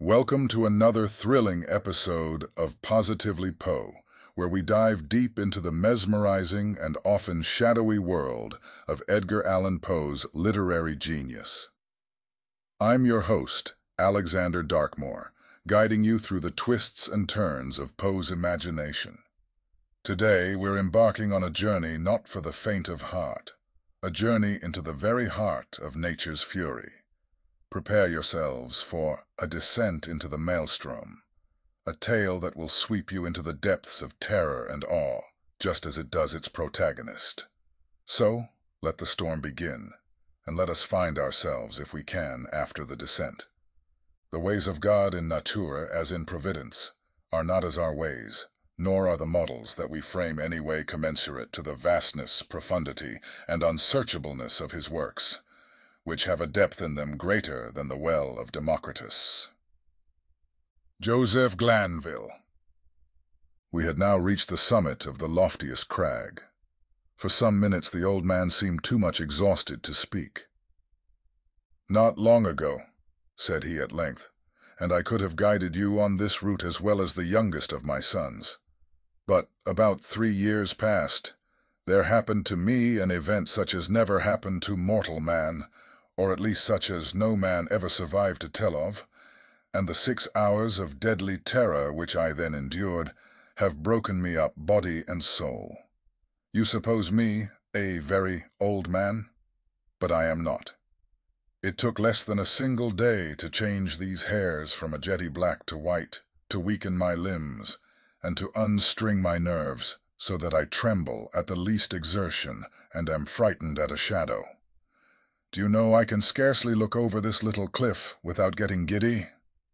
Welcome to another thrilling episode of Positively Poe, where we dive deep into the mesmerizing and often shadowy world of Edgar Allan Poe's literary genius. I'm your host, Alexander Darkmore, guiding you through the twists and turns of Poe's imagination. Today, we're embarking on a journey not for the faint of heart, a journey into the very heart of nature's fury. Prepare yourselves for a descent into the maelstrom, a tale that will sweep you into the depths of terror and awe, just as it does its protagonist. So, let the storm begin, and let us find ourselves, if we can, after the descent. The ways of God in natura, as in providence, are not as our ways, nor are the models that we frame any way commensurate to the vastness, profundity, and unsearchableness of his works, which have a depth in them greater than the well of Democritus. Joseph Glanville. We had now reached the summit of the loftiest crag. For some minutes the old man seemed too much exhausted to speak. "Not long ago," said he at length, "and I could have guided you on this route as well as the youngest of my sons. But about 3 years past, there happened to me an event such as never happened to mortal man, or at least such as no man ever survived to tell of, and the 6 hours of deadly terror which I then endured have broken me up body and soul. You suppose me a very old man, but I am not. It took less than a single day to change these hairs from a jetty black to white, to weaken my limbs, and to unstring my nerves, so that I tremble at the least exertion and am frightened at a shadow. Do you know, I can scarcely look over this little cliff without getting giddy?"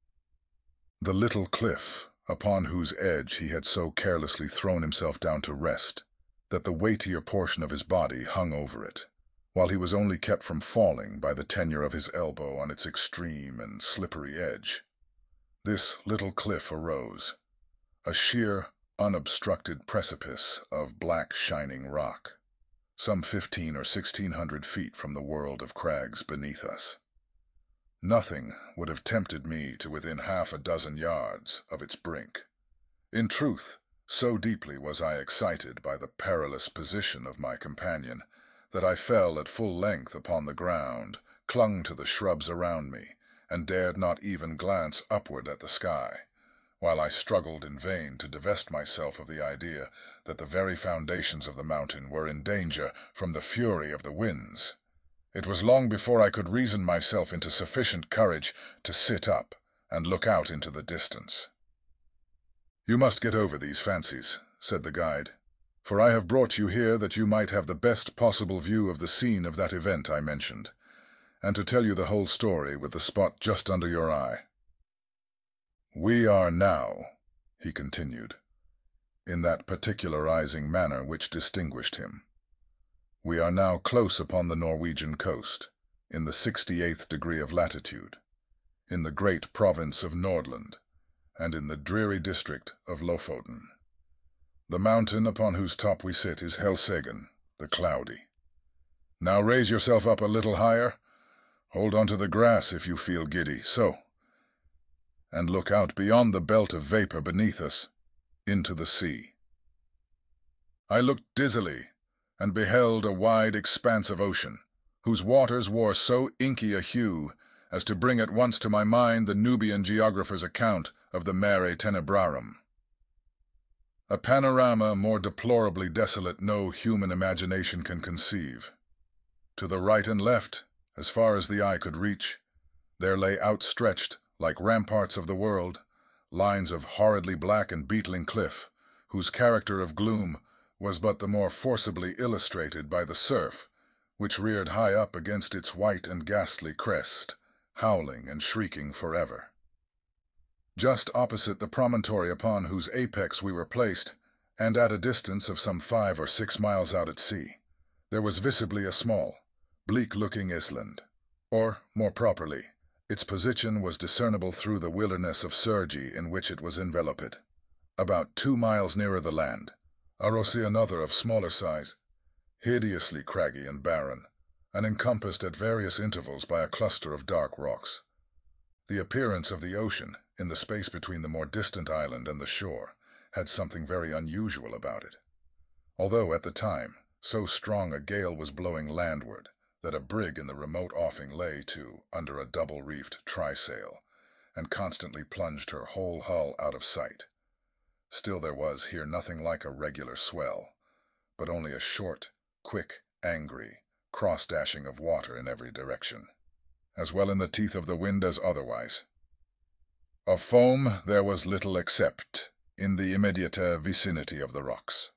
The little cliff, upon whose edge he had so carelessly thrown himself down to rest, that the weightier portion of his body hung over it, while he was only kept from falling by the tenure of his elbow on its extreme and slippery edge. This little cliff arose, a sheer, unobstructed precipice of black shining rock, some 15 or 1600 feet from the world of crags beneath us. Nothing would have tempted me to within half a dozen yards of its brink. In truth, so deeply was I excited by the perilous position of my companion, that I fell at full length upon the ground, clung to the shrubs around me, and dared not even glance upward at the sky, while I struggled in vain to divest myself of the idea that the very foundations of the mountain were in danger from the fury of the winds. It was long before I could reason myself into sufficient courage to sit up and look out into the distance. "You must get over these fancies," said the guide, "for I have brought you here that you might have the best possible view of the scene of that event I mentioned, and to tell you the whole story with the spot just under your eye. We are now," he continued, in that particularizing manner which distinguished him, "we are now close upon the Norwegian coast, in the 68th degree of latitude, in the great province of Nordland, and in the dreary district of Lofoten. The mountain upon whose top we sit is Helseggen, the Cloudy. Now raise yourself up a little higher, hold on to the grass if you feel giddy, so, and look out beyond the belt of vapor beneath us, into the sea." I looked dizzily, and beheld a wide expanse of ocean, whose waters wore so inky a hue as to bring at once to my mind the Nubian geographer's account of the Mare Tenebrarum. A panorama more deplorably desolate no human imagination can conceive. To the right and left, as far as the eye could reach, there lay outstretched, like ramparts of the world, lines of horridly black and beetling cliff, whose character of gloom was but the more forcibly illustrated by the surf, which reared high up against its white and ghastly crest, howling and shrieking forever. Just opposite the promontory upon whose apex we were placed, and at a distance of some 5 or 6 miles out at sea, there was visibly a small, bleak-looking island, or, more properly, its position was discernible through the wilderness of surgi in which it was enveloped. About 2 miles nearer the land, arose another of smaller size, hideously craggy and barren, and encompassed at various intervals by a cluster of dark rocks. The appearance of the ocean, in the space between the more distant island and the shore, had something very unusual about it. Although, at the time, so strong a gale was blowing landward that a brig in the remote offing lay to under a double-reefed trysail, and constantly plunged her whole hull out of sight. Still there was here nothing like a regular swell, but only a short, quick, angry, cross-dashing of water in every direction, as well in the teeth of the wind as otherwise. Of foam there was little except in the immediate vicinity of the rocks.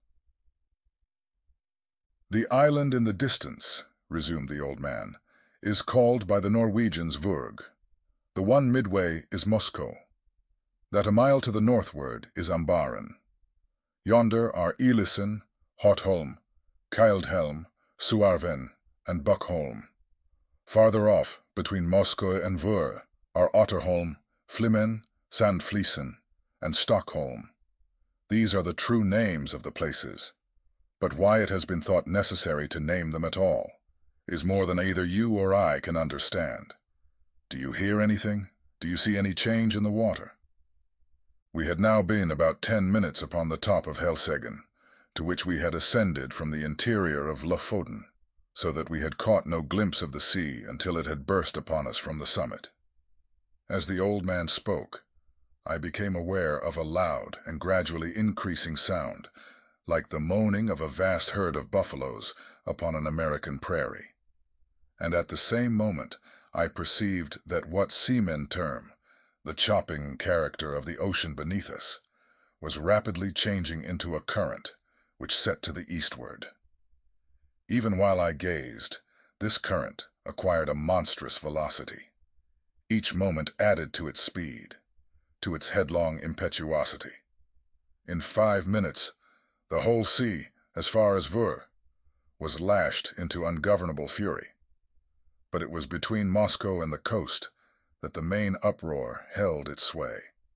"The island in the distance," resumed the old man, "is called by the Norwegians Vurg. The one midway is Moskoe. That a mile to the northward is Ambaren. Yonder are Ilesen, Hotholm, Keildhelm, Suarven, and Buckholm. Farther off, between Moskoe and Vur, are Otterholm, Flimen, Sandflisen, and Stockholm. These are the true names of the places, but why it has been thought necessary to name them at all is more than either you or I can understand. Do you hear anything? Do you see any change in the water?" We had now been about 10 minutes upon the top of Helseggen, to which we had ascended from the interior of Lofoten, so that we had caught no glimpse of the sea until it had burst upon us from the summit. As the old man spoke, I became aware of a loud and gradually increasing sound, like the moaning of a vast herd of buffaloes upon an American prairie. And at the same moment I perceived that what seamen term the chopping character of the ocean beneath us was rapidly changing into a current which set to the eastward. Even while I gazed, this current acquired a monstrous velocity. Each moment added to its speed, to its headlong impetuosity. In 5 minutes, the whole sea, as far as Vur, was lashed into ungovernable fury. But it was between Moskoe and the coast that the main uproar held its sway.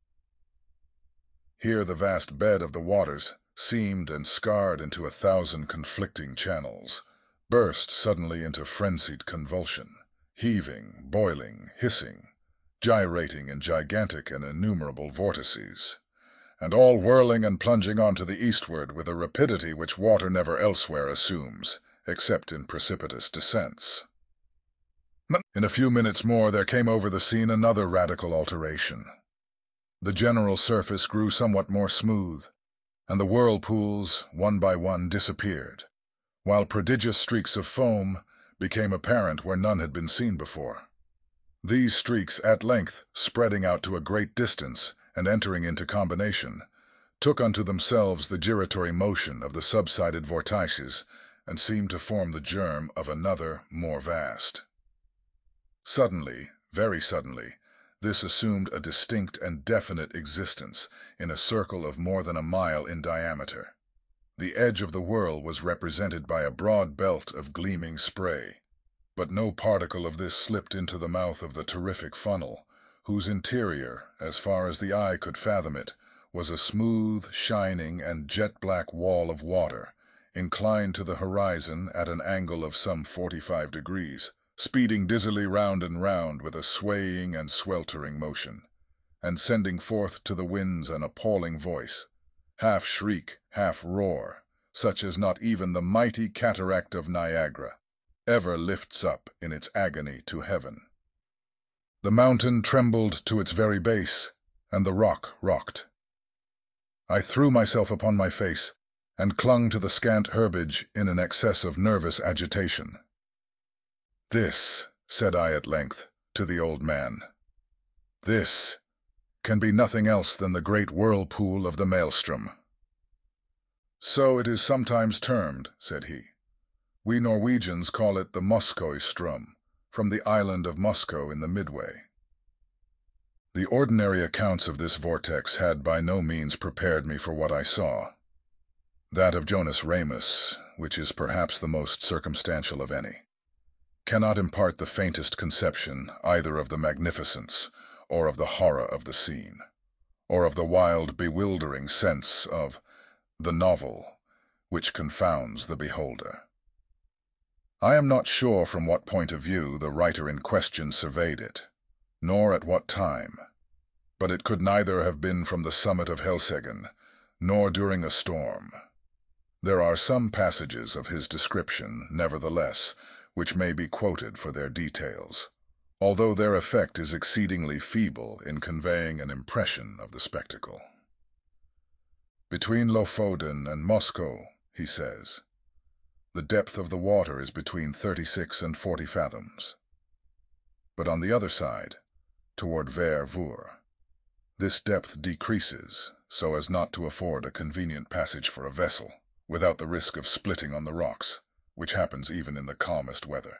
Here the vast bed of the waters, seamed and scarred into 1,000 conflicting channels, burst suddenly into frenzied convulsion, heaving, boiling, hissing, gyrating in gigantic and innumerable vortices, and all whirling and plunging on to the eastward with a rapidity which water never elsewhere assumes, except in precipitous descents. In a few minutes more there came over the scene another radical alteration. The general surface grew somewhat more smooth, and the whirlpools, one by one, disappeared, while prodigious streaks of foam became apparent where none had been seen before. These streaks, at length, spreading out to a great distance and entering into combination, took unto themselves the giratory motion of the subsided vortices and seemed to form the germ of another, more vast. Suddenly, very suddenly, this assumed a distinct and definite existence in a circle of more than a mile in diameter. The edge of the whirl was represented by a broad belt of gleaming spray, but no particle of this slipped into the mouth of the terrific funnel, whose interior, as far as the eye could fathom it, was a smooth, shining, and jet-black wall of water, inclined to the horizon at an angle of some 45 degrees, speeding dizzily round and round with a swaying and sweltering motion, and sending forth to the winds an appalling voice, half shriek, half roar, such as not even the mighty cataract of Niagara ever lifts up in its agony to heaven. The mountain trembled to its very base, and the rock rocked. I threw myself upon my face, and clung to the scant herbage in an excess of nervous agitation. "This," said I at length to the old man, "this can be nothing else than the great whirlpool of the Maelstrom." "So it is sometimes termed," said he. "We Norwegians call it the Moskoe Strom, from the island of Moskoe in the Midway." The ordinary accounts of this vortex had by no means prepared me for what I saw. That of Jonas Ramus, which is perhaps the most circumstantial of any, cannot impart the faintest conception either of the magnificence or of the horror of the scene, or of the wild, bewildering sense of the novel which confounds the beholder. I am not sure from what point of view the writer in question surveyed it, nor at what time. But it could neither have been from the summit of Helseggen, nor during a storm. There are some passages of his description, nevertheless, which may be quoted for their details, although their effect is exceedingly feeble in conveying an impression of the spectacle. Between Lofoden and Moscow, he says, the depth of the water is between 36 and 40 fathoms. But on the other side, toward Ver-Vur, this depth decreases so as not to afford a convenient passage for a vessel, without the risk of splitting on the rocks, which happens even in the calmest weather.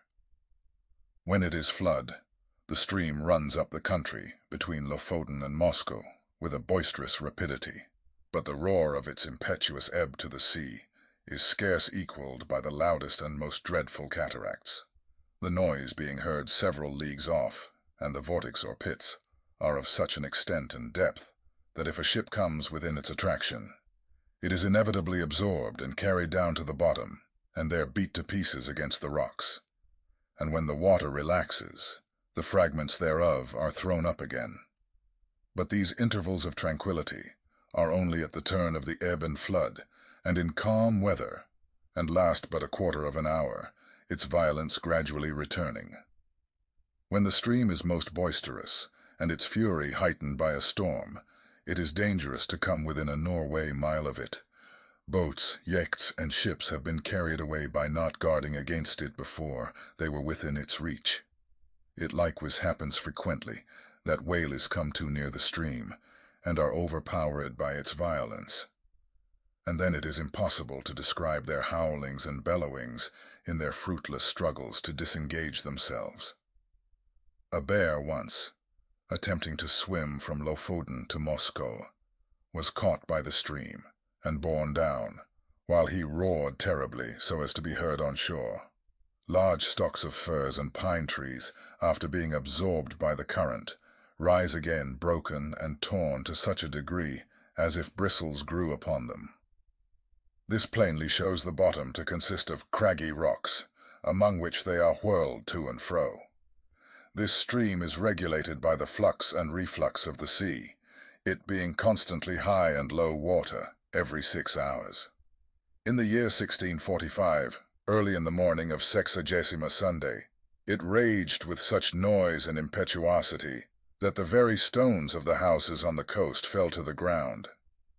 When it is flood, the stream runs up the country between Lofoden and Moscow with a boisterous rapidity, but the roar of its impetuous ebb to the sea is scarce equaled by the loudest and most dreadful cataracts, the noise being heard several leagues off, and the vortex or pits are of such an extent and depth that if a ship comes within its attraction, it is inevitably absorbed and carried down to the bottom, and there beat to pieces against the rocks. And when the water relaxes, the fragments thereof are thrown up again. But these intervals of tranquility are only at the turn of the ebb and flood, and in calm weather, and last but a quarter of an hour, its violence gradually returning. When the stream is most boisterous, and its fury heightened by a storm, it is dangerous to come within a Norway mile of it. Boats, yachts, and ships have been carried away by not guarding against it before they were within its reach. It likewise happens frequently that whales come too near the stream, and are overpowered by its violence. And then it is impossible to describe their howlings and bellowings in their fruitless struggles to disengage themselves. A bear once, attempting to swim from Lofoden to Moscow, was caught by the stream and borne down, while he roared terribly so as to be heard on shore. Large stalks of firs and pine trees, after being absorbed by the current, rise again broken and torn to such a degree as if bristles grew upon them. This plainly shows the bottom to consist of craggy rocks, among which they are whirled to and fro. This stream is regulated by the flux and reflux of the sea, it being constantly high and low water every 6 hours. In the year 1645, early in the morning of Sexagesima Sunday, it raged with such noise and impetuosity that the very stones of the houses on the coast fell to the ground.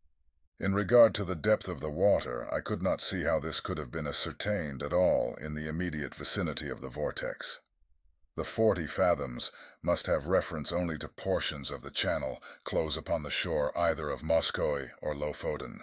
In regard to the depth of the water, I could not see how this could have been ascertained at all in the immediate vicinity of the vortex. The 40 fathoms must have reference only to portions of the channel close upon the shore either of Moskoe or Lofoden.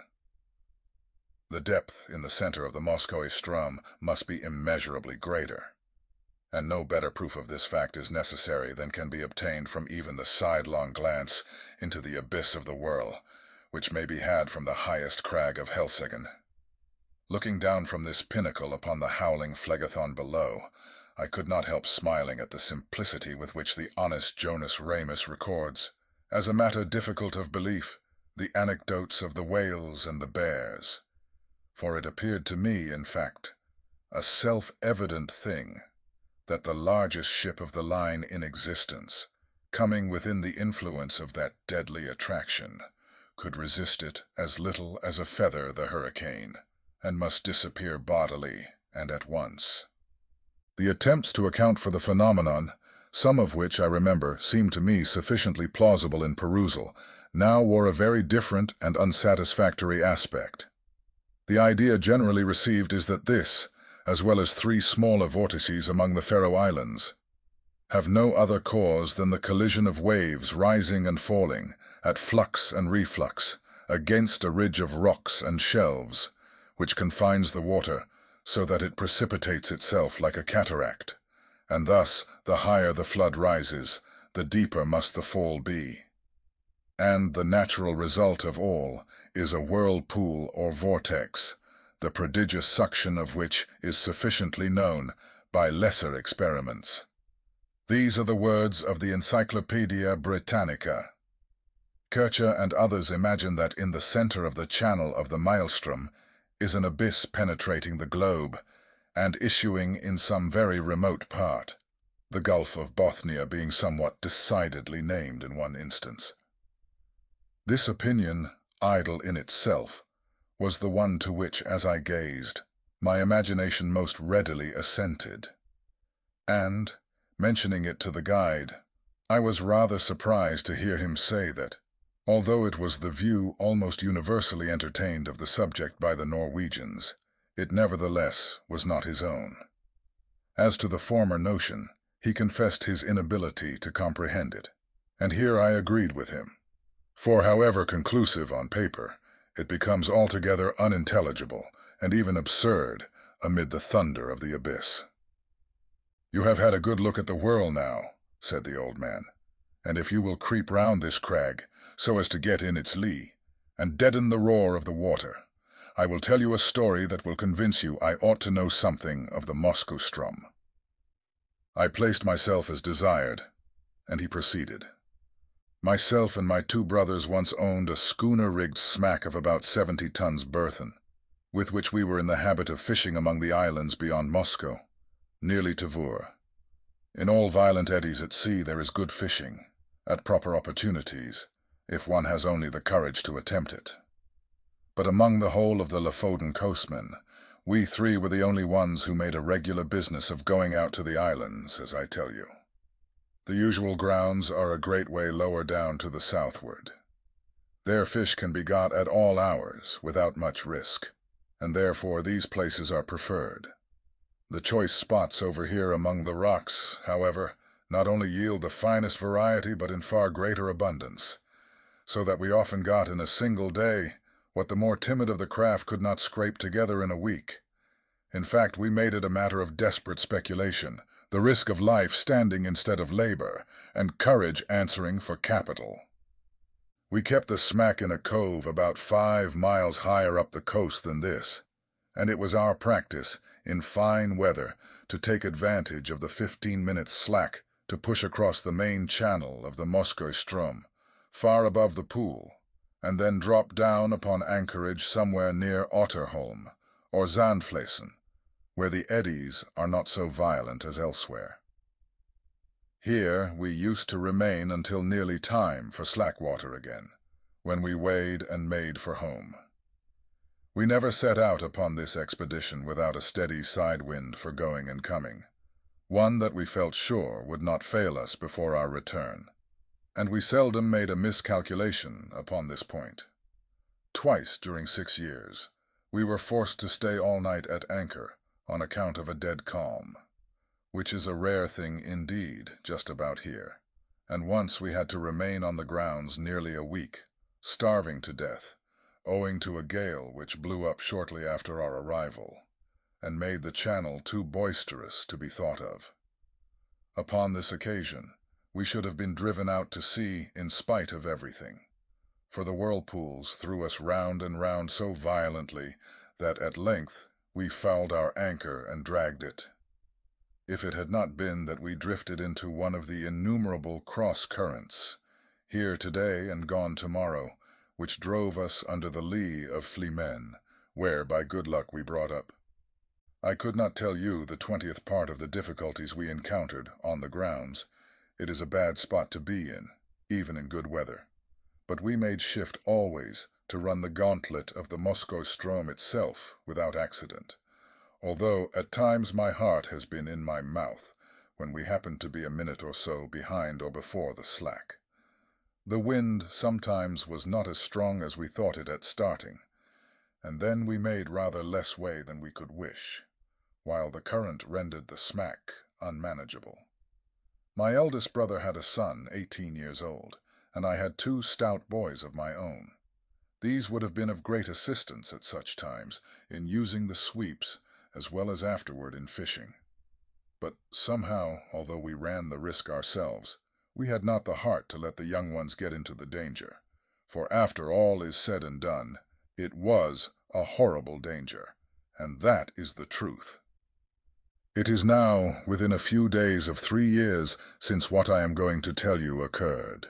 The depth in the center of the Moskoe Strum must be immeasurably greater, and no better proof of this fact is necessary than can be obtained from even the sidelong glance into the abyss of the whirl, which may be had from the highest crag of Helseggen. Looking down from this pinnacle upon the howling Phlegethon below, I could not help smiling at the simplicity with which the honest Jonas Ramus records, as a matter difficult of belief, the anecdotes of the whales and the bears. For it appeared to me, in fact, a self-evident thing that the largest ship of the line in existence, coming within the influence of that deadly attraction, could resist it as little as a feather the hurricane, and must disappear bodily and at once. The attempts to account for the phenomenon, some of which I remember seemed to me sufficiently plausible in perusal, now wore a very different and unsatisfactory aspect. The idea generally received is that this, as well as 3 smaller vortices among the Faroe Islands, have no other cause than the collision of waves rising and falling, at flux and reflux, against a ridge of rocks and shelves, which confines the water so that it precipitates itself like a cataract, and thus the higher the flood rises, the deeper must the fall be. And the natural result of all is a whirlpool or vortex, the prodigious suction of which is sufficiently known by lesser experiments. These are the words of the Encyclopaedia Britannica. Kircher and others imagine that in the center of the channel of the Maelstrom is an abyss penetrating the globe and issuing in some very remote part. the Gulf of Bothnia being somewhat decidedly named in one instance. This opinion, idle in itself, was the one to which, as I gazed, my imagination most readily assented. And, mentioning it to the guide, I was rather surprised to hear him say that, although it was the view almost universally entertained of the subject by the Norwegians, it nevertheless was not his own. As to the former notion, he confessed his inability to comprehend it, and here I agreed with him. For however conclusive on paper, it becomes altogether unintelligible and even absurd amid the thunder of the abyss. "You have had a good look at the whirl now," said the old man, "and if you will creep round this crag, so as to get in its lee, and deaden the roar of the water, I will tell you a story that will convince you I ought to know something of the Moskoe-ström." I placed myself as desired, and he proceeded. "Myself and my two brothers once owned a schooner-rigged smack of about 70 tons burthen, with which we were in the habit of fishing among the islands beyond Moskoe, nearly to Vur. In all violent eddies at sea there is good fishing, at proper opportunities, if one has only the courage to attempt it. But among the whole of the Lofoten coastmen, we three were the only ones who made a regular business of going out to the islands, as I tell you. The usual grounds are a great way lower down to the southward. There fish can be got at all hours, without much risk, and therefore these places are preferred. The choice spots over here among the rocks, however, not only yield the finest variety but in far greater abundance, so that we often got in a single day what the more timid of the craft could not scrape together in a week. In fact, we made it a matter of desperate speculation, the risk of life standing instead of labor, and courage answering for capital. We kept the smack in a cove about 5 miles higher up the coast than this, and it was our practice, in fine weather, to take advantage of the 15-minute slack to push across the main channel of the Moskoe-ström, far above the pool, and then drop down upon anchorage somewhere near Otterholm, or Zandflesen, where the eddies are not so violent as elsewhere. Here we used to remain until nearly time for slack water again, when we weighed and made for home. We never set out upon this expedition without a steady side wind for going and coming, one that we felt sure would not fail us before our return, and we seldom made a miscalculation upon this point. Twice during 6 years, we were forced to stay all night at anchor on account of a dead calm, which is a rare thing indeed just about here, and once we had to remain on the grounds nearly a week, starving to death, owing to a gale which blew up shortly after our arrival, and made the channel too boisterous to be thought of. Upon this occasion, we should have been driven out to sea in spite of everything, for the whirlpools threw us round and round so violently that at length we fouled our anchor and dragged it. If it had not been that we drifted into one of the innumerable cross-currents, here today and gone tomorrow, which drove us under the lee of Flimen, where by good luck we brought up. I could not tell you the 20th part of the difficulties we encountered on the grounds. It is a bad spot to be in, even in good weather. But we made shift always to run the gauntlet of the Moskoe-ström itself without accident, although at times my heart has been in my mouth when we happened to be a minute or so behind or before the slack. The wind sometimes was not as strong as we thought it at starting, and then we made rather less way than we could wish, while the current rendered the smack unmanageable. My eldest brother had a son, 18 years old, and I had 2 stout boys of my own. These would have been of great assistance at such times in using the sweeps as well as afterward in fishing. But somehow, although we ran the risk ourselves, we had not the heart to let the young ones get into the danger, for after all is said and done, it was a horrible danger, and that is the truth. It is now within a few days of 3 years since what I am going to tell you occurred.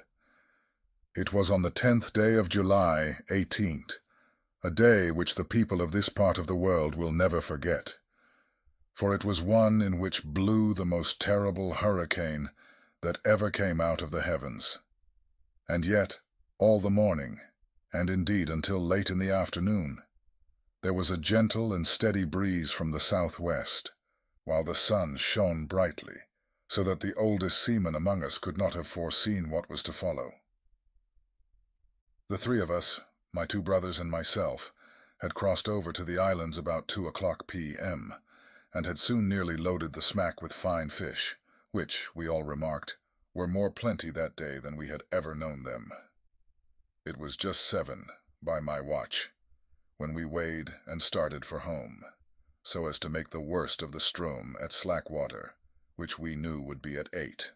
It was on the 10th day of July, 18th, a day which the people of this part of the world will never forget. for it was one in which blew the most terrible hurricane that ever came out of the heavens. And yet, all the morning, and indeed until late in the afternoon, there was a gentle and steady breeze from the southwest, while the sun shone brightly, so that the oldest seaman among us could not have foreseen what was to follow. The three of us, my two brothers and myself, had crossed over to the islands about 2:00 p.m., and had soon nearly loaded the smack with fine fish, which, we all remarked, were more plenty that day than we had ever known them. It was just 7, by my watch, when we weighed and started for home, so as to make the worst of the Strom at slack water, which we knew would be at 8.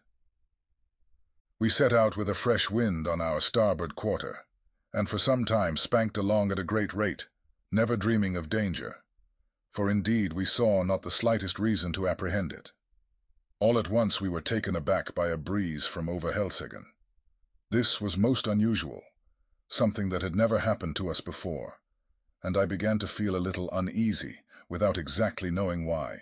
We set out with a fresh wind on our starboard quarter, and for some time spanked along at a great rate, never dreaming of danger, for indeed we saw not the slightest reason to apprehend it. All at once we were taken aback by a breeze from over Helseggen. This was most unusual, something that had never happened to us before, and I began to feel a little uneasy, without exactly knowing why.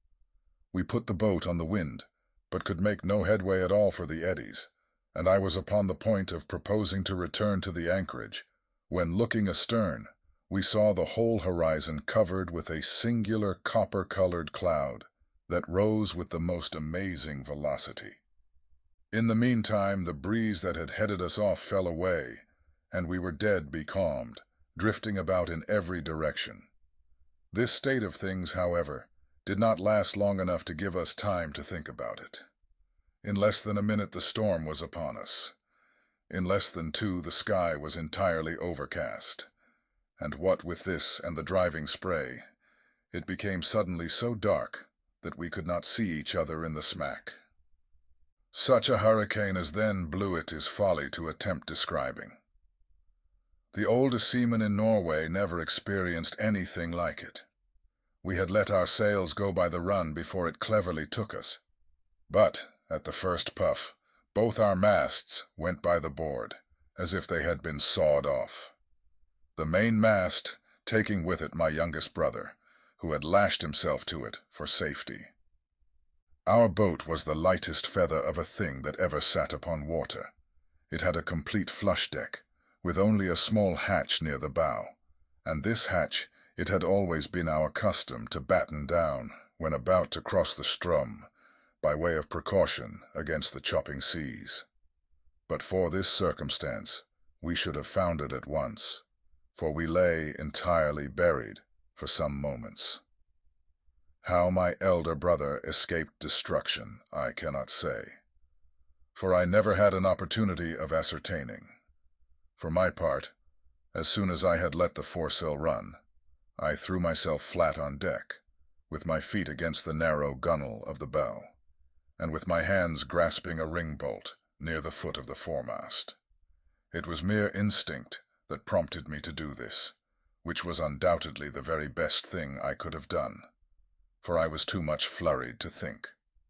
We put the boat on the wind, but could make no headway at all for the eddies, and I was upon the point of proposing to return to the anchorage, when, looking astern, we saw the whole horizon covered with a singular copper-colored cloud that rose with the most amazing velocity. In the meantime, the breeze that had headed us off fell away, and we were dead becalmed, drifting about in every direction. This state of things, however, did not last long enough to give us time to think about it. In less than a minute the storm was upon us. In less than 2 the sky was entirely overcast, and what with this and the driving spray, it became suddenly so dark that we could not see each other in the smack. Such a hurricane as then blew it is folly to attempt describing. The oldest seaman in Norway never experienced anything like it. We had let our sails go by the run before it cleverly took us. But, at the first puff, both our masts went by the board, as if they had been sawed off. The main mast taking with it my youngest brother, who had lashed himself to it for safety. Our boat was the lightest feather of a thing that ever sat upon water. It had a complete flush deck, with only a small hatch near the bow, and this hatch it had always been our custom to batten down when about to cross the Strom, by way of precaution against the chopping seas. But for this circumstance we should have found it at once, for we lay entirely buried for some moments. How my elder brother escaped destruction I cannot say, for I never had an opportunity of ascertaining. For my part, as soon as I had let the foresail run, I threw myself flat on deck, with my feet against the narrow gunwale of the bow, and with my hands grasping a ring-bolt near the foot of the foremast. It was mere instinct that prompted me to do this, which was undoubtedly the very best thing I could have done, for I was too much flurried to think.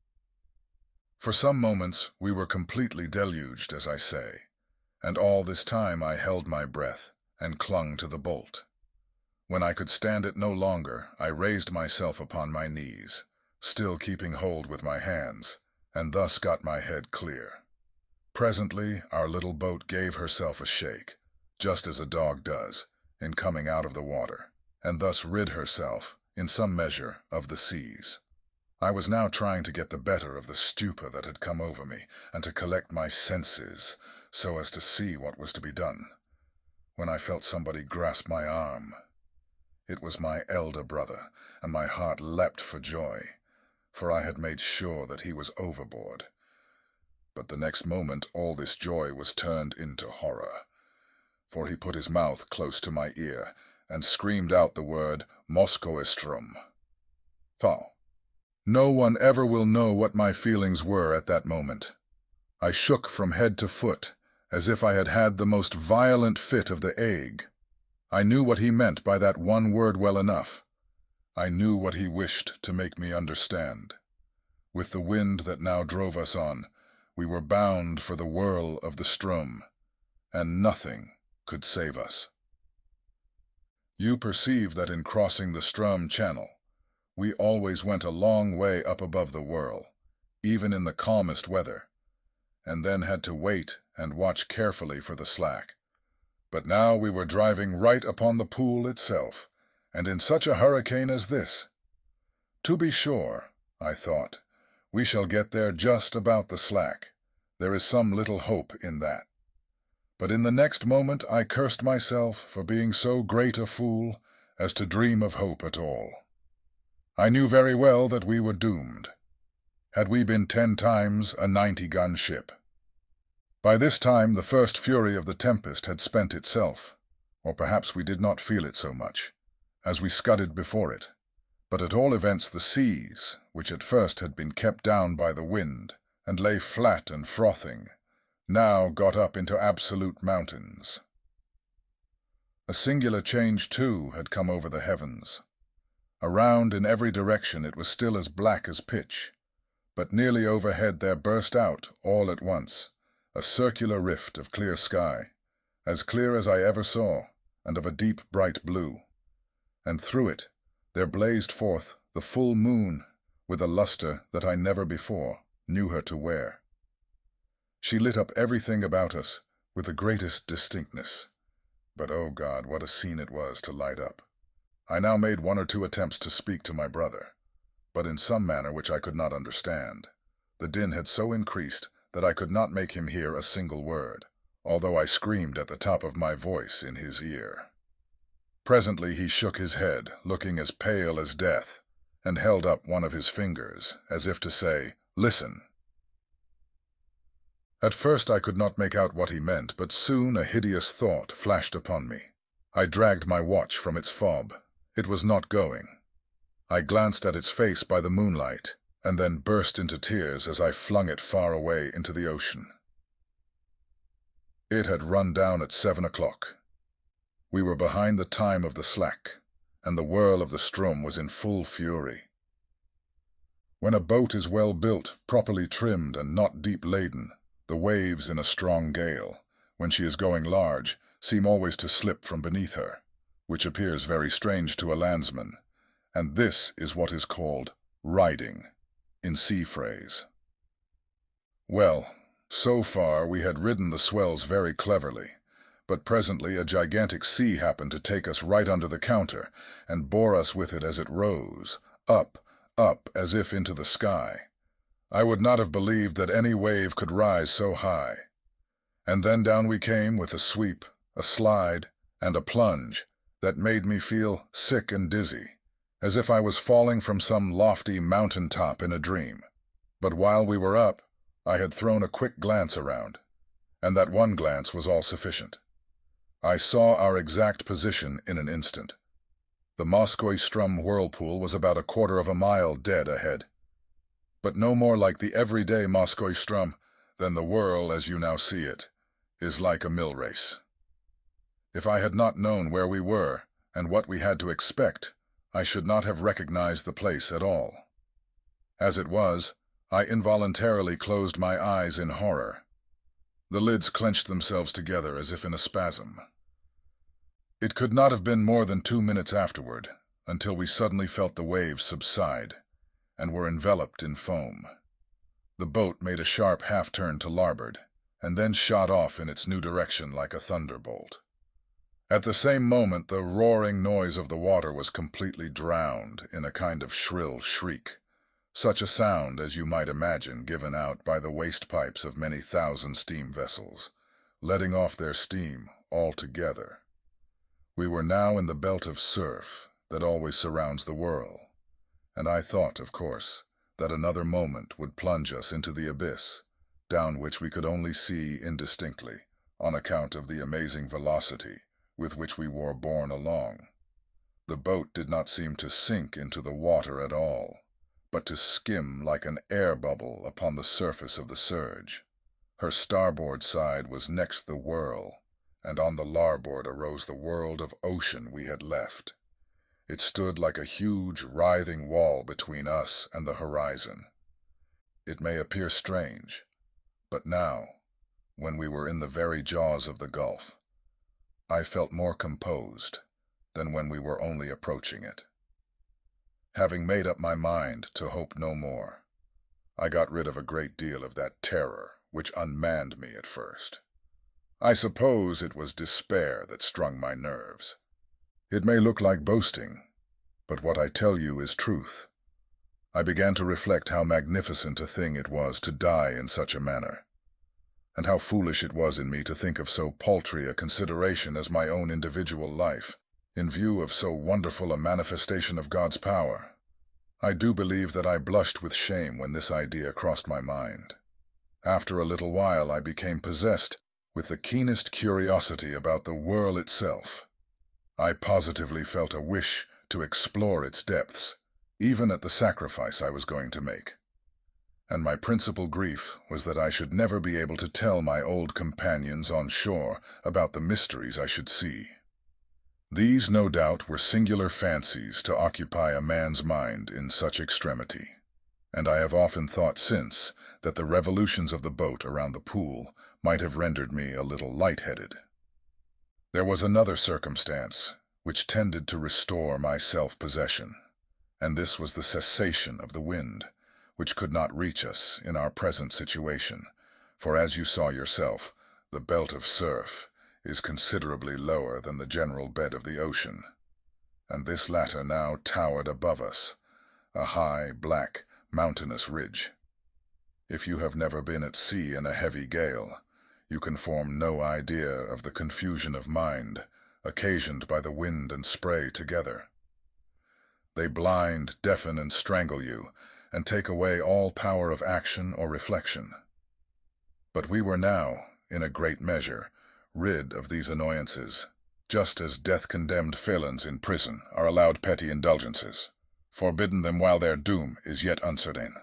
For some moments we were completely deluged, as I say, and all this time I held my breath and clung to the bolt. When I could stand it no longer, I raised myself upon my knees, still keeping hold with my hands, and thus got my head clear. Presently our little boat gave herself a shake, just as a dog does, in coming out of the water, and thus rid herself, in some measure, of the seas. I was now trying to get the better of the stupor that had come over me, and to collect my senses, so as to see what was to be done, when I felt somebody grasp my arm. It was my elder brother, and my heart leapt for joy, for I had made sure that he was overboard. But the next moment all this joy was turned into horror, for he put his mouth close to my ear, and screamed out the word Moskoestrom. Foul. No one ever will know what my feelings were at that moment. I shook from head to foot, as if I had had the most violent fit of the ague. I knew what he meant by that one word well enough. I knew what he wished to make me understand. With the wind that now drove us on, we were bound for the whirl of the Strom, and nothing could save us. You perceive that in crossing the Strom Channel, We always went a long way up above the whirl, even in the calmest weather, and then had to wait and watch carefully for the slack. But now we were driving right upon the pool itself, and in such a hurricane as this. To be sure, I thought, we shall get there just about the slack. There is some little hope in that. But in the next moment I cursed myself for being so great a fool as to dream of hope at all. I knew very well that we were doomed, had we been 10 times a 90-gun ship. By this time the first fury of the tempest had spent itself, or perhaps we did not feel it so much, as we scudded before it. But at all events the seas, which at first had been kept down by the wind, and lay flat and frothing, now got up into absolute mountains. A singular change, too, had come over the heavens. Around in every direction it was still as black as pitch, but nearly overhead there burst out, all at once, a circular rift of clear sky, as clear as I ever saw, and of a deep bright blue. And through it there blazed forth the full moon with a luster that I never before knew her to wear. She lit up everything about us with the greatest distinctness. But, oh God, what a scene it was to light up! I now made 1 or 2 attempts to speak to my brother, but in some manner which I could not understand. The din had so increased that I could not make him hear a single word, although I screamed at the top of my voice in his ear. Presently he shook his head, looking as pale as death, and held up one of his fingers, as if to say, "Listen." At first I could not make out what he meant, but soon a hideous thought flashed upon me. I dragged my watch from its fob. It was not going. I glanced at its face by the moonlight, and then burst into tears as I flung it far away into the ocean. It had run down at 7 o'clock. We were behind the time of the slack, and the whirl of the Strom was in full fury. When a boat is well built, properly trimmed, and not deep laden, the waves in a strong gale, when she is going large, seem always to slip from beneath her, which appears very strange to a landsman, and this is what is called riding, in sea phrase. Well, so far we had ridden the swells very cleverly, but presently a gigantic sea happened to take us right under the counter, and bore us with it as it rose, up, as if into the sky. I would not have believed that any wave could rise so high. And then down we came with a sweep, a slide, and a plunge that made me feel sick and dizzy, as if I was falling from some lofty mountain top in a dream. But while we were up, I had thrown a quick glance around, and that one glance was all sufficient. I saw our exact position in an instant. The Moskoe Ström whirlpool was about 1/4 of a mile dead ahead, but no more like the everyday Moskoe Ström than the whirl as you now see it is like a mill race. If I had not known where we were and what we had to expect, I should not have recognized the place at all. As it was, I involuntarily closed my eyes in horror. The lids clenched themselves together as if in a spasm. It could not have been more than 2 minutes afterward, until we suddenly felt the waves subside, and were enveloped in foam. The boat made a sharp half-turn to larboard, and then shot off in its new direction like a thunderbolt. At the same moment the roaring noise of the water was completely drowned in a kind of shrill shriek, such a sound as you might imagine given out by the waste pipes of many thousand steam vessels, letting off their steam all together. We were now in the belt of surf that always surrounds the whirl, and I thought, of course, that another moment would plunge us into the abyss, down which we could only see indistinctly on account of the amazing velocity with which we were borne along. The boat did not seem to sink into the water at all, but to skim like an air bubble upon the surface of the surge. Her starboard side was next the whirl, and on the larboard arose the world of ocean we had left. It stood like a huge, writhing wall between us and the horizon. It may appear strange, but now, when we were in the very jaws of the gulf, I felt more composed than when we were only approaching it. Having made up my mind to hope no more, I got rid of a great deal of that terror which unmanned me at first. I suppose it was despair that strung my nerves. It may look like boasting, but what I tell you is truth. I began to reflect how magnificent a thing it was to die in such a manner, and how foolish it was in me to think of so paltry a consideration as my own individual life, in view of so wonderful a manifestation of God's power. I do believe that I blushed with shame when this idea crossed my mind. After a little while I became possessed with the keenest curiosity about the whirl itself. I positively felt a wish to explore its depths, even at the sacrifice I was going to make. And my principal grief was that I should never be able to tell my old companions on shore about the mysteries I should see. These, no doubt, were singular fancies to occupy a man's mind in such extremity, and I have often thought since that the revolutions of the boat around the pool might have rendered me a little light-headed. There was another circumstance which tended to restore my self-possession, and this was the cessation of the wind, which could not reach us in our present situation, for as you saw yourself, the belt of surf is considerably lower than the general bed of the ocean, and this latter now towered above us, a high, black, mountainous ridge. If you have never been at sea in a heavy gale, you can form no idea of the confusion of mind occasioned by the wind and spray together. They blind, deafen, and strangle you, and take away all power of action or reflection. But we were now, in a great measure, rid of these annoyances, just as death-condemned felons in prison are allowed petty indulgences, forbidden them while their doom is yet uncertain.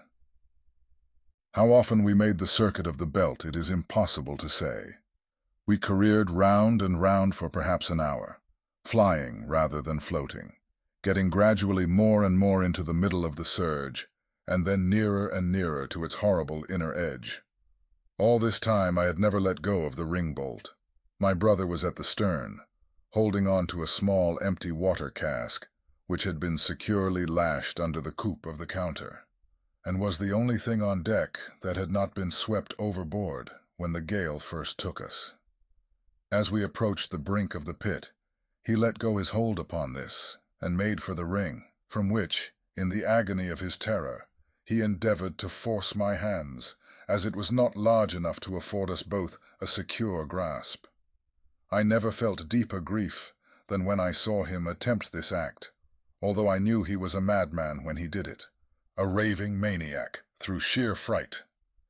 How often we made the circuit of the belt it is impossible to say. We careered round and round for perhaps an hour, flying rather than floating, getting gradually more and more into the middle of the surge, and then nearer and nearer to its horrible inner edge. All this time I had never let go of the ring-bolt. My brother was at the stern, holding on to a small empty water cask, which had been securely lashed under the coop of the counter, and was the only thing on deck that had not been swept overboard when the gale first took us. As we approached the brink of the pit, he let go his hold upon this, and made for the ring, from which, in the agony of his terror, he endeavored to force my hands, as it was not large enough to afford us both a secure grasp. I never felt deeper grief than when I saw him attempt this act, although I knew he was a madman when he did it, a raving maniac through sheer fright.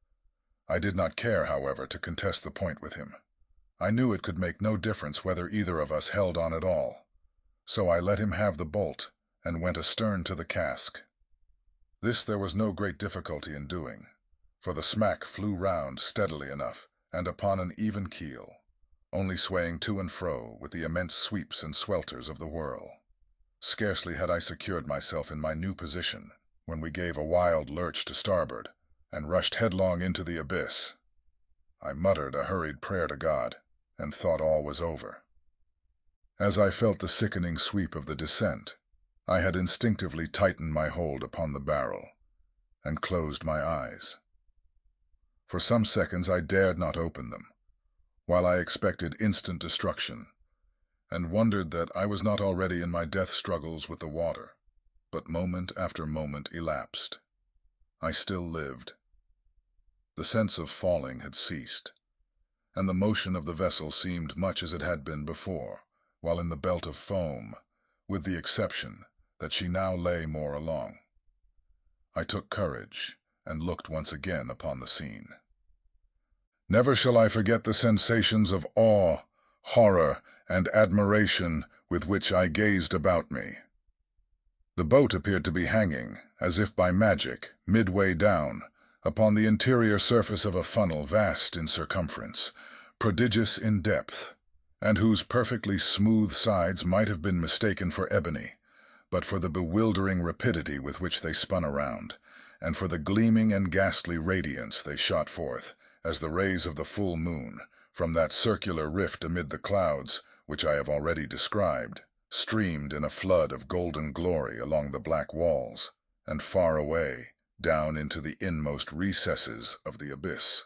I did not care, however, to contest the point with him. I knew it could make no difference whether either of us held on at all, so I let him have the bolt and went astern to the cask. This there was no great difficulty in doing, for the smack flew round steadily enough and upon an even keel, only swaying to and fro with the immense sweeps and swelters of the whirl. Scarcely had I secured myself in my new position when we gave a wild lurch to starboard and rushed headlong into the abyss. I muttered a hurried prayer to God and thought all was over. As I felt the sickening sweep of the descent, I had instinctively tightened my hold upon the barrel and closed my eyes. For some seconds I dared not open them, while I expected instant destruction, and wondered that I was not already in my death struggles with the water. But moment after moment elapsed. I still lived. The sense of falling had ceased, and the motion of the vessel seemed much as it had been before, while in the belt of foam, with the exception that she now lay more along. I took courage and looked once again upon the scene. Never shall I forget the sensations of awe, horror, and admiration with which I gazed about me. The boat appeared to be hanging, as if by magic, midway down, upon the interior surface of a funnel vast in circumference, prodigious in depth, and whose perfectly smooth sides might have been mistaken for ebony, but for the bewildering rapidity with which they spun around, and for the gleaming and ghastly radiance they shot forth, as the rays of the full moon, from that circular rift amid the clouds, which I have already described, streamed in a flood of golden glory along the black walls, and far away, down into the inmost recesses of the abyss.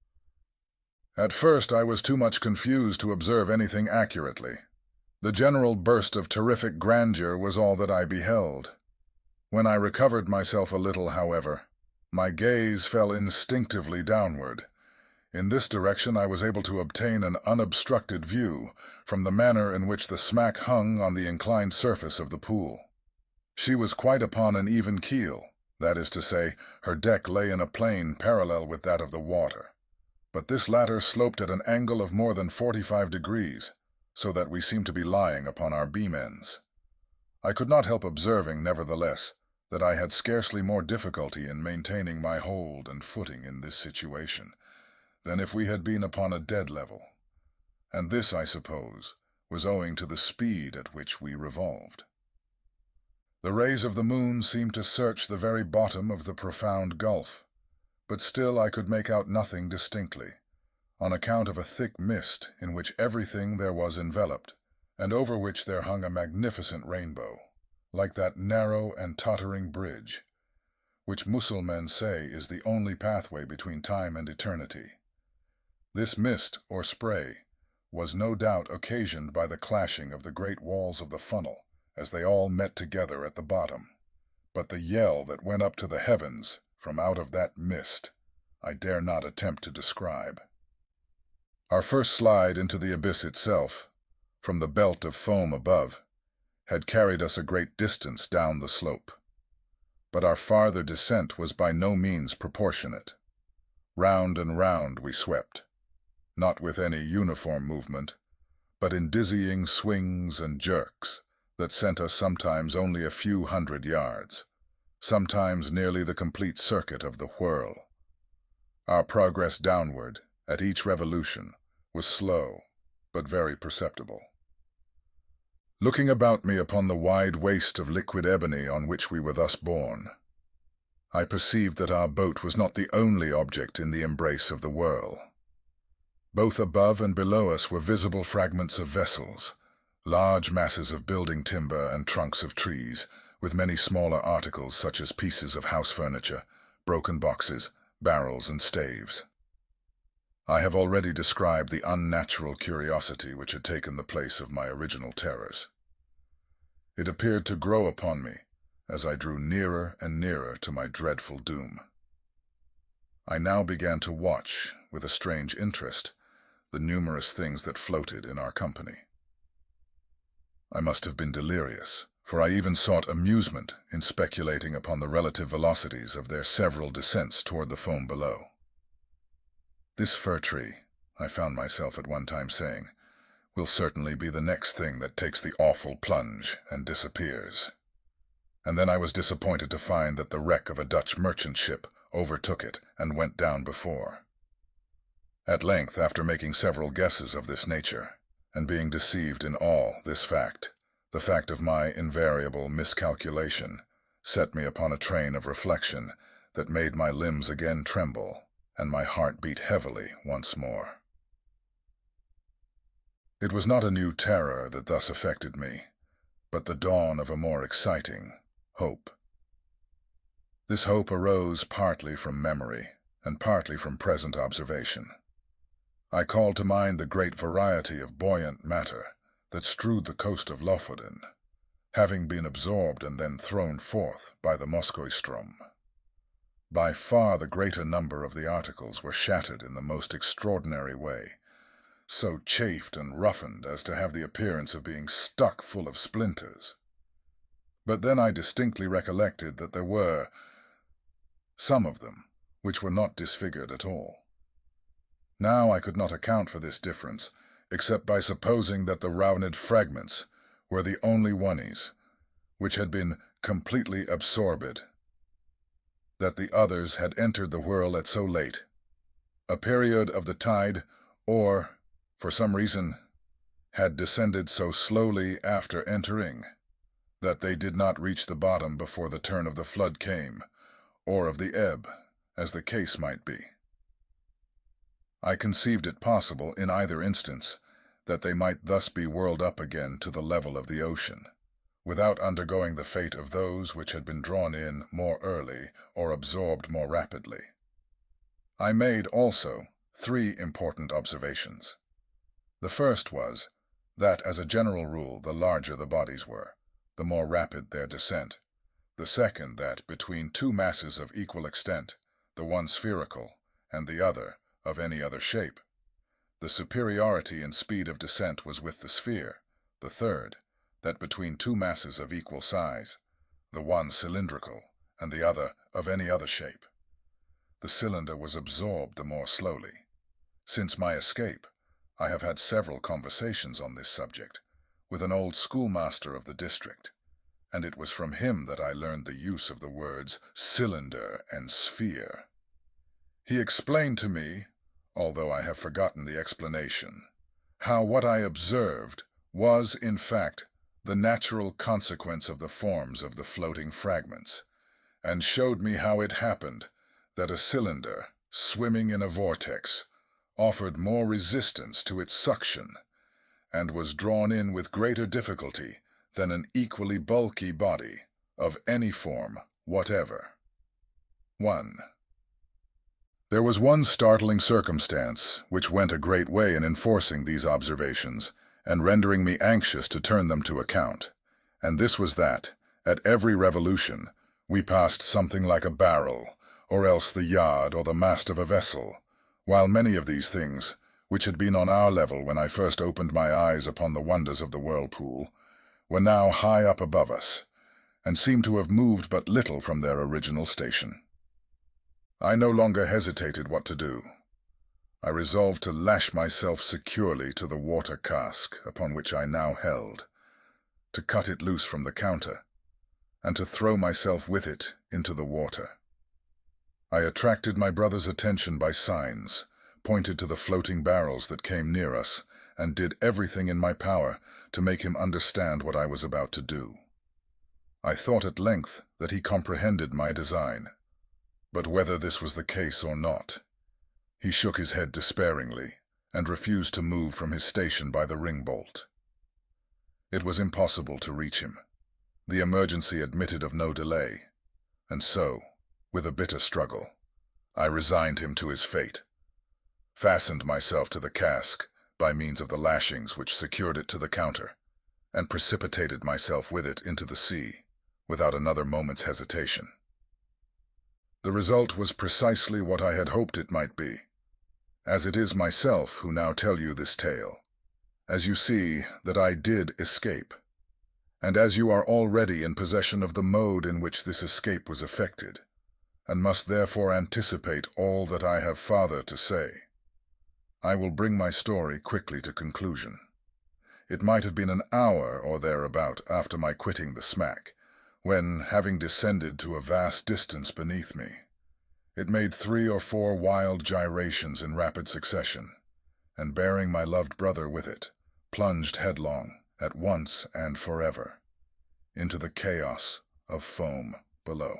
At first I was too much confused to observe anything accurately. The general burst of terrific grandeur was all that I beheld. When I recovered myself a little, however, my gaze fell instinctively downward. In this direction I was able to obtain an unobstructed view from the manner in which the smack hung on the inclined surface of the pool. She was quite upon an even keel, that is to say, her deck lay in a plane parallel with that of the water. But this latter sloped at an angle of more than 45 degrees, so that we seemed to be lying upon our beam ends. I could not help observing, nevertheless, that I had scarcely more difficulty in maintaining my hold and footing in this situation than if we had been upon a dead level, and this, I suppose, was owing to the speed at which we revolved. The rays of the moon seemed to search the very bottom of the profound gulf, but still I could make out nothing distinctly, on account of a thick mist in which everything there was enveloped, and over which there hung a magnificent rainbow, like that narrow and tottering bridge, which Mussulmen say is the only pathway between time and eternity. This mist, or spray, was no doubt occasioned by the clashing of the great walls of the funnel as they all met together at the bottom, but the yell that went up to the heavens from out of that mist I dare not attempt to describe. Our first slide into the abyss itself, from the belt of foam above, had carried us a great distance down the slope. But our farther descent was by no means proportionate. Round and round we swept, not with any uniform movement, but in dizzying swings and jerks that sent us sometimes only a few hundred yards, sometimes nearly the complete circuit of the whirl. Our progress downward, at each revolution, was slow, but very perceptible. Looking about me upon the wide waste of liquid ebony on which we were thus borne, I perceived that our boat was not the only object in the embrace of the whirl. Both above and below us were visible fragments of vessels, large masses of building timber and trunks of trees, with many smaller articles such as pieces of house furniture, broken boxes, barrels, and staves. I have already described the unnatural curiosity which had taken the place of my original terrors. It appeared to grow upon me as I drew nearer and nearer to my dreadful doom. I now began to watch, with a strange interest, the numerous things that floated in our company. I must have been delirious, for I even sought amusement in speculating upon the relative velocities of their several descents toward the foam below. "This fir tree," I found myself at one time saying, "will certainly be the next thing that takes the awful plunge and disappears." And then I was disappointed to find that the wreck of a Dutch merchant ship overtook it and went down before. At length, after making several guesses of this nature, and being deceived in all this fact, the fact of my invariable miscalculation set me upon a train of reflection that made my limbs again tremble, and my heart beat heavily once more. It was not a new terror that thus affected me, but the dawn of a more exciting hope. This hope arose partly from memory, and partly from present observation. I called to mind the great variety of buoyant matter that strewed the coast of Lofoden, having been absorbed and then thrown forth by the Moskoistrom. By far the greater number of the articles were shattered in the most extraordinary way, so chafed and roughened as to have the appearance of being stuck full of splinters. But then I distinctly recollected that there were some of them which were not disfigured at all. Now I could not account for this difference, except by supposing that the rounded fragments were the only ones which had been completely absorbed, that the others had entered the whirl at so late a period of the tide, or, for some reason, had descended so slowly after entering, that they did not reach the bottom before the turn of the flood came, or of the ebb, as the case might be. I conceived it possible, in either instance, that they might thus be whirled up again to the level of the ocean, without undergoing the fate of those which had been drawn in more early or absorbed more rapidly. I made, also, 3 important observations. The first was that, as a general rule, the larger the bodies were, the more rapid their descent. The second, that between 2 masses of equal extent, the one spherical and the other of any other shape, the superiority in speed of descent was with the sphere. The third, that between 2 masses of equal size, the one cylindrical and the other of any other shape, the cylinder was absorbed the more slowly. Since my escape, I have had several conversations on this subject with an old schoolmaster of the district, and it was from him that I learned the use of the words cylinder and sphere. He explained to me, although I have forgotten the explanation, how what I observed was, in fact, the natural consequence of the forms of the floating fragments, and showed me how it happened that a cylinder, swimming in a vortex, offered more resistance to its suction, and was drawn in with greater difficulty than an equally bulky body of any form whatever. 1. There was one startling circumstance which went a great way in enforcing these observations and rendering me anxious to turn them to account, and this was that, at every revolution, we passed something like a barrel, or else the yard or the mast of a vessel, while many of these things, which had been on our level when I first opened my eyes upon the wonders of the whirlpool, were now high up above us, and seemed to have moved but little from their original station. I no longer hesitated what to do. I resolved to lash myself securely to the water cask upon which I now held, to cut it loose from the counter, and to throw myself with it into the water. I attracted my brother's attention by signs, pointed to the floating barrels that came near us, and did everything in my power to make him understand what I was about to do. I thought at length that he comprehended my design, but whether this was the case or not, he shook his head despairingly and refused to move from his station by the ring-bolt. It was impossible to reach him. The emergency admitted of no delay, and so, with a bitter struggle, I resigned him to his fate, fastened myself to the cask by means of the lashings which secured it to the counter, and precipitated myself with it into the sea without another moment's hesitation. The result was precisely what I had hoped it might be, as it is myself who now tell you this tale, as you see that I did escape, and as you are already in possession of the mode in which this escape was effected, and must therefore anticipate all that I have farther to say, I will bring my story quickly to conclusion. It might have been an hour or thereabout after my quitting the smack, when, having descended to a vast distance beneath me, it made 3 or 4 wild gyrations in rapid succession, and bearing my loved brother with it, plunged headlong, at once and forever, into the chaos of foam below.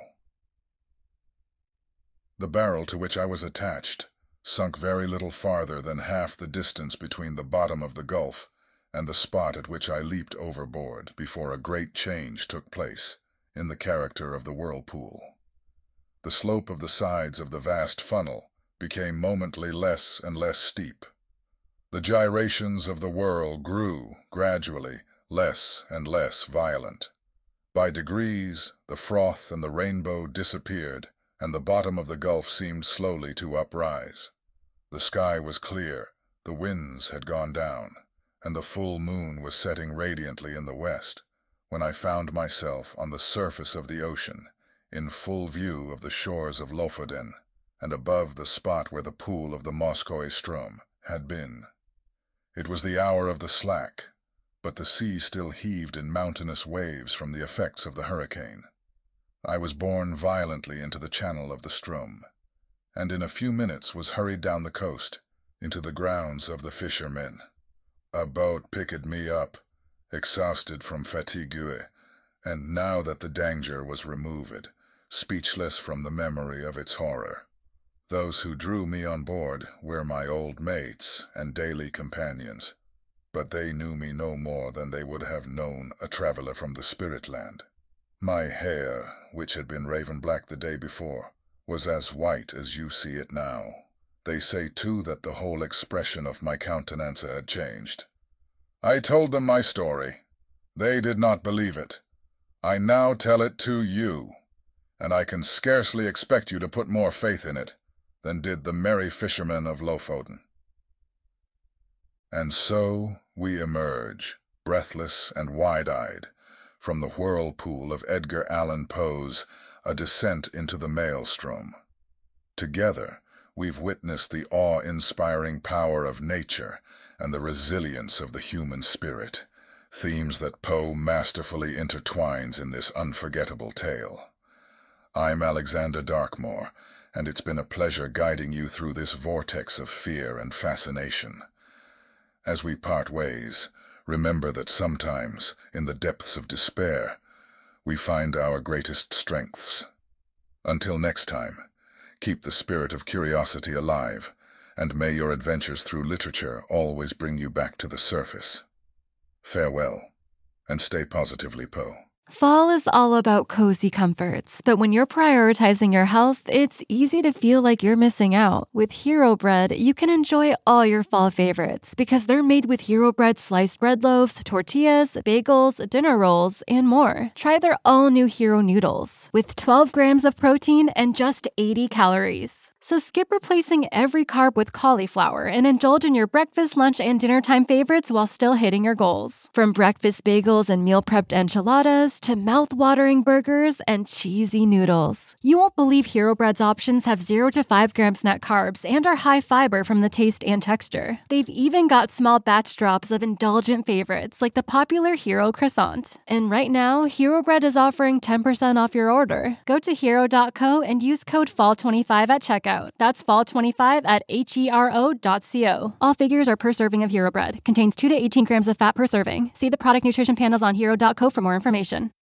The barrel to which I was attached sunk very little farther than half the distance between the bottom of the gulf and the spot at which I leaped overboard before a great change took place in the character of the whirlpool. The slope of the sides of the vast funnel became momently less and less steep. The gyrations of the whirl grew, gradually, less and less violent. By degrees, the froth and the rainbow disappeared, and the bottom of the gulf seemed slowly to uprise. The sky was clear, the winds had gone down, and the full moon was setting radiantly in the west, when I found myself on the surface of the ocean, in full view of the shores of Lofoden, and above the spot where the pool of the Moskoe Ström had been. It was the hour of the slack, but the sea still heaved in mountainous waves from the effects of the hurricane. I was borne violently into the channel of the Ström, and in a few minutes was hurried down the coast, into the grounds of the fishermen. A boat picked me up, exhausted from fatigue, and now that the danger was removed, speechless from the memory of its horror. Those who drew me on board were my old mates and daily companions. but they knew me no more than they would have known a traveler from the spirit land. My hair, which had been raven black the day before, was as white as you see it now. They say, too, that the whole expression of my countenance had changed. I told them my story. They did not believe it. I now tell it to you, and I can scarcely expect you to put more faith in it than did the merry fishermen of Lofoden. And so we emerge, breathless and wide-eyed, from the whirlpool of Edgar Allan Poe's A Descent into the Maelstrom. Together, we've witnessed the awe-inspiring power of nature and the resilience of the human spirit, themes that Poe masterfully intertwines in this unforgettable tale. I'm Alexander Darkmoor, and it's been a pleasure guiding you through this vortex of fear and fascination. As we part ways, remember that sometimes, in the depths of despair, we find our greatest strengths. Until next time, keep the spirit of curiosity alive, and may your adventures through literature always bring you back to the surface. Farewell, and stay positively, Poe. Fall is all about cozy comforts, but when you're prioritizing your health, it's easy to feel like you're missing out. With Hero Bread, you can enjoy all your fall favorites because they're made with Hero Bread sliced bread loaves, tortillas, bagels, dinner rolls, and more. Try their all-new Hero Noodles with 12 grams of protein and just 80 calories. So skip replacing every carb with cauliflower and indulge in your breakfast, lunch, and dinner time favorites while still hitting your goals. From breakfast bagels and meal-prepped enchiladas to mouth-watering burgers and cheesy noodles. You won't believe Hero Bread's options have 0 to 5 grams net carbs and are high fiber from the taste and texture. They've even got small batch drops of indulgent favorites like the popular Hero Croissant. And right now, Hero Bread is offering 10% off your order. Go to hero.co and use code FALL25 at checkout. That's fall25 at hero.co. All figures are per serving of Hero Bread. Contains 2 to 18 grams of fat per serving. See the product nutrition panels on hero.co for more information.